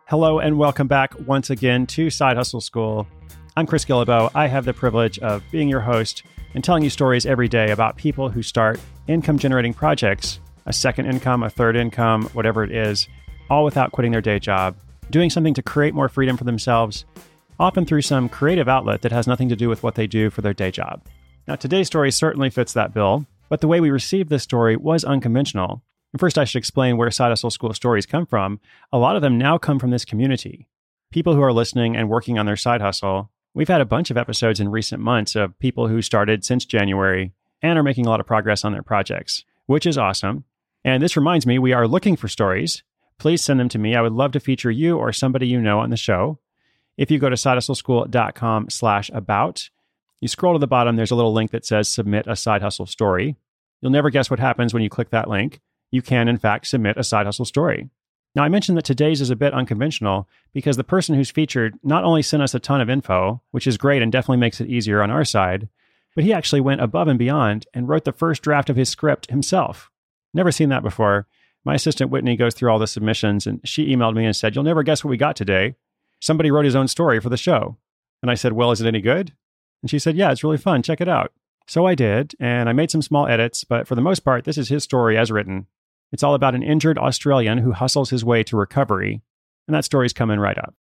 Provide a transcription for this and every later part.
Hello and welcome back once again to Side Hustle School. I'm Chris Guillebeau. I have the privilege of being your host and telling you stories every day about people who start income-generating projects, a second income, a third income, whatever it is, all without quitting their day job, doing something to create more freedom for themselves, often through some creative outlet that has nothing to do with what they do for their day job. Now, today's story certainly fits that bill, but the way we received this story was unconventional. And first, I should explain where Side Hustle School stories come from. A lot of them now come from this community. People who are listening and working on their side hustle. We've had a bunch of episodes in recent months of people who started since January and are making a lot of progress on their projects, which is awesome. And this reminds me, we are looking for stories. Please send them to me. I would love to feature you or somebody you know on the show. If you go to sidehustleschool.com/about, you scroll to the bottom, there's a little link that says submit a side hustle story. You'll never guess what happens when you click that link. You can, in fact, submit a side hustle story. Now, I mentioned that today's is a bit unconventional because the person who's featured not only sent us a ton of info, which is great and definitely makes it easier on our side, but he actually went above and beyond and wrote the first draft of his script himself. Never seen that before. My assistant Whitney goes through all the submissions and she emailed me and said, "You'll never guess what we got today. Somebody wrote his own story for the show." And I said, "Well, is it any good?" And she said, "Yeah, it's really fun. Check it out." So I did, and I made some small edits, but for the most part, this is his story as written. It's all about an injured Australian who hustles his way to recovery, and that story's coming right up.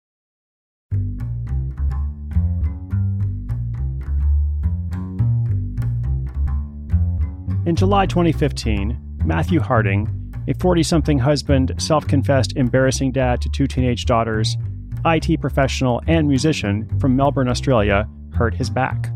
In July 2015, Matthew Harding, a 40-something husband, self-confessed embarrassing dad to two teenage daughters, IT professional and musician from Melbourne, Australia, hurt his back.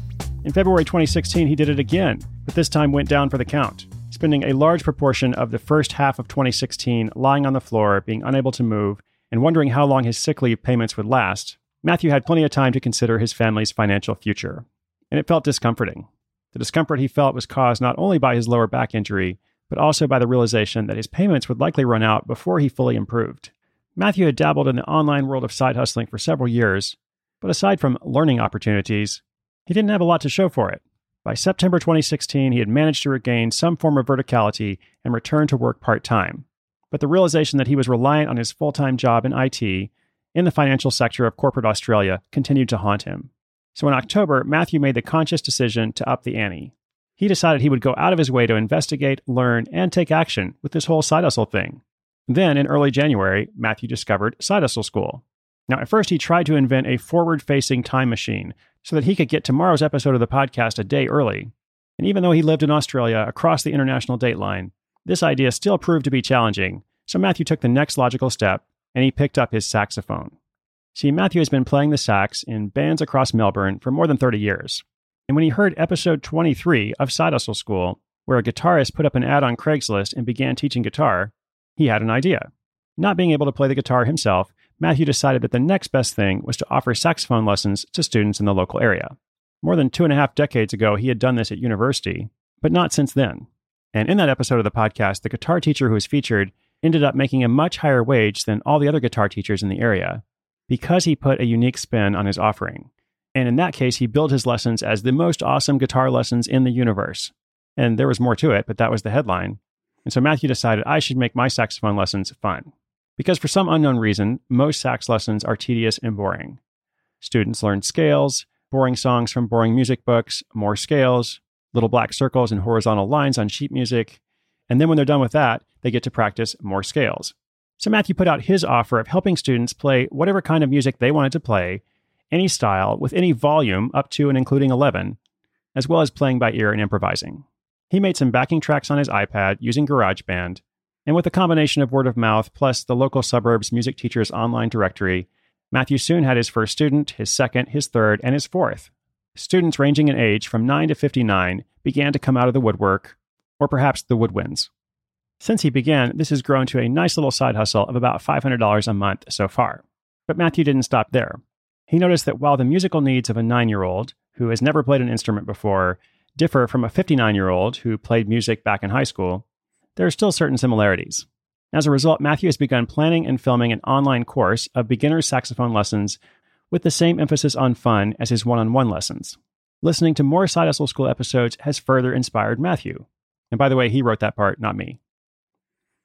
In February 2016, he did it again, but this time went down for the count, spending a large proportion of the first half of 2016 lying on the floor, being unable to move, and wondering how long his sick leave payments would last. Matthew had plenty of time to consider his family's financial future, and it felt discomforting. The discomfort he felt was caused not only by his lower back injury, but also by the realization that his payments would likely run out before he fully improved. Matthew had dabbled in the online world of side hustling for several years, but aside from learning opportunities, he didn't have a lot to show for it. By September 2016, he had managed to regain some form of verticality and return to work part-time. But the realization that he was reliant on his full-time job in IT in the financial sector of corporate Australia continued to haunt him. So in October, Matthew made the conscious decision to up the ante. He decided he would go out of his way to investigate, learn, and take action with this whole side hustle thing. Then, in early January, Matthew discovered Side Hustle School. Now, at first, he tried to invent a forward-facing time machine so that he could get tomorrow's episode of the podcast a day early. And even though he lived in Australia across the international date line, this idea still proved to be challenging, so Matthew took the next logical step, and he picked up his saxophone. See, Matthew has been playing the sax in bands across Melbourne for more than 30 years. And when he heard episode 23 of Side Hustle School, where a guitarist put up an ad on Craigslist and began teaching guitar, he had an idea. Not being able to play the guitar himself, Matthew decided that the next best thing was to offer saxophone lessons to students in the local area. More than 2.5 decades ago, he had done this at university, but not since then. And in that episode of the podcast, the guitar teacher who was featured ended up making a much higher wage than all the other guitar teachers in the area because he put a unique spin on his offering. And in that case, he billed his lessons as the most awesome guitar lessons in the universe. And there was more to it, but that was the headline. And so Matthew decided I should make my saxophone lessons fun. Because for some unknown reason, most sax lessons are tedious and boring. Students learn scales, boring songs from boring music books, more scales, little black circles and horizontal lines on sheet music, and then when they're done with that, they get to practice more scales. So Matthew put out his offer of helping students play whatever kind of music they wanted to play, any style, with any volume up to and including 11, as well as playing by ear and improvising. He made some backing tracks on his iPad using GarageBand, and with a combination of word of mouth plus the local suburbs music teacher's online directory, Matthew soon had his first student, his second, his third, and his fourth. Students ranging in age from 9 to 59 began to come out of the woodwork, or perhaps the woodwinds. Since he began, this has grown to a nice little side hustle of about $500 a month so far. But Matthew didn't stop there. He noticed that while the musical needs of a 9-year-old, who has never played an instrument before, differ from a 59-year-old who played music back in high school, there are still certain similarities. As a result, Matthew has begun planning and filming an online course of beginner saxophone lessons with the same emphasis on fun as his one-on-one lessons. Listening to more Side Hustle School episodes has further inspired Matthew. And by the way, he wrote that part, not me.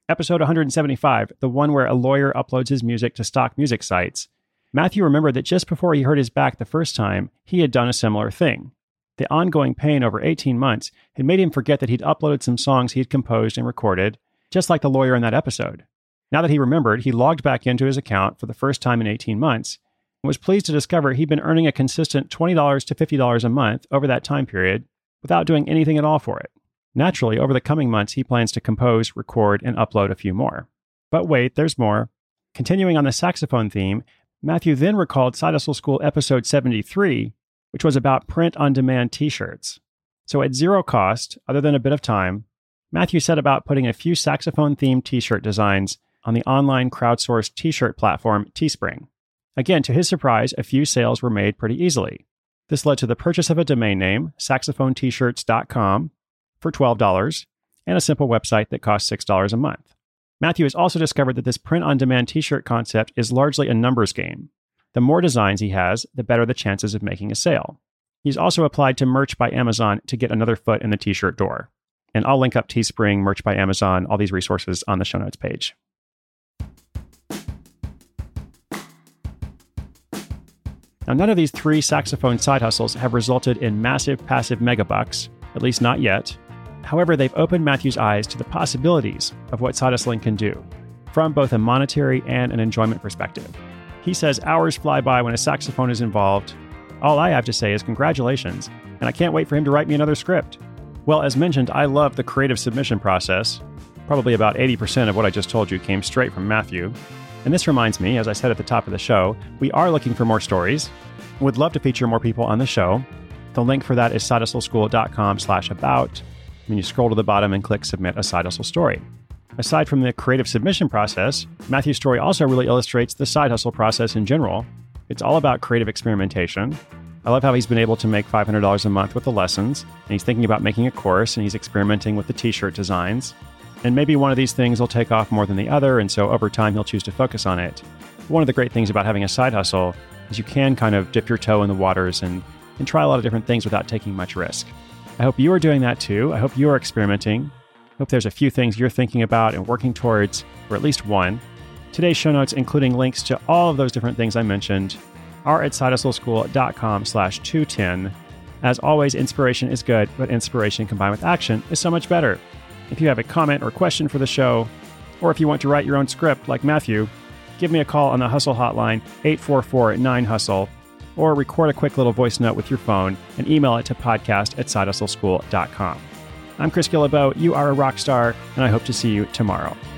Episode 175, the one where a lawyer uploads his music to stock music sites, Matthew remembered that just before he hurt his back the first time, he had done a similar thing. The ongoing pain over 18 months had made him forget that he'd uploaded some songs he had composed and recorded, just like the lawyer in that episode. Now that he remembered, he logged back into his account for the first time in 18 months and was pleased to discover he'd been earning a consistent $20 to $50 a month over that time period without doing anything at all for it. Naturally, over the coming months, he plans to compose, record, and upload a few more. But wait, there's more. Continuing on the saxophone theme, Matthew then recalled Side Hustle School episode 73, which was about print-on-demand t-shirts. So at zero cost, other than a bit of time, Matthew set about putting a few saxophone-themed t-shirt designs on the online crowdsourced t-shirt platform Teespring. Again, to his surprise, a few sales were made pretty easily. This led to the purchase of a domain name, saxophonetshirts.com, for $12, and a simple website that costs $6 a month. Matthew has also discovered that this print-on-demand t-shirt concept is largely a numbers game. The more designs he has, the better the chances of making a sale. He's also applied to Merch by Amazon to get another foot in the t-shirt door. And I'll link up Teespring, Merch by Amazon, all these resources on the show notes page. Now, none of these 3 saxophone side hustles have resulted in massive passive megabucks, at least not yet. However, they've opened Matthew's eyes to the possibilities of what side hustling can do, from both a monetary and an enjoyment perspective. He says hours fly by when a saxophone is involved. All I have to say is congratulations, and I can't wait for him to write me another script. Well, as mentioned, I love the creative submission process. Probably about 80% of what I just told you came straight from Matthew. And this reminds me, as I said at the top of the show, we are looking for more stories. Would love to feature more people on the show. The link for that is sidehustleschool.com/about. When you scroll to the bottom and click Submit a Side Hustle Story. Aside from the creative submission process, Matthew's story also really illustrates the side hustle process in general. It's all about creative experimentation. I love how he's been able to make $500 a month with the lessons, and he's thinking about making a course, and he's experimenting with the t-shirt designs. And maybe one of these things will take off more than the other, and so over time he'll choose to focus on it. One of the great things about having a side hustle is you can kind of dip your toe in the waters and try a lot of different things without taking much risk. I hope you are doing that too. I hope you are experimenting. I hope there's a few things you're thinking about and working towards, or at least one. Today's show notes, including links to all of those different things I mentioned, are at sidehustleschool.com/210. As always, inspiration is good, but inspiration combined with action is so much better. If you have a comment or question for the show, or if you want to write your own script like Matthew, give me a call on the Hustle Hotline, 844-9HUSTLE, or record a quick little voice note with your phone and email it to podcast@sidehustleschool.com. I'm Chris Guillebeau. You are a rock star, and I hope to see you tomorrow.